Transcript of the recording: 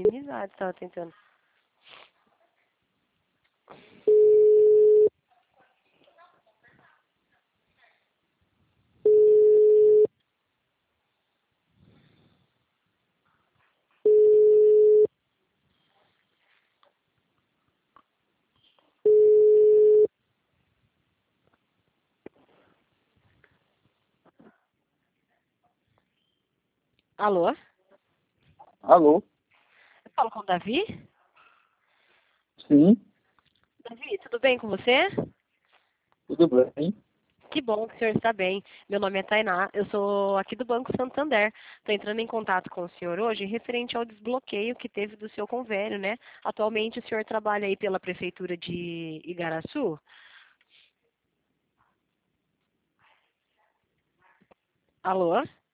inimizade, estava tentando. Alô? Alô? Eu falo com o Davi? Sim, Davi, tudo bem com você? tudo bem. Que bom que o senhor está bem. Meu nome é Tainá, eu sou aqui do Banco Santander. Estou entrando em contato com o senhor hoje referente ao desbloqueio que teve do seu convênio, né? Atualmente o senhor trabalha aí pela Prefeitura de Igaraçu? Alô?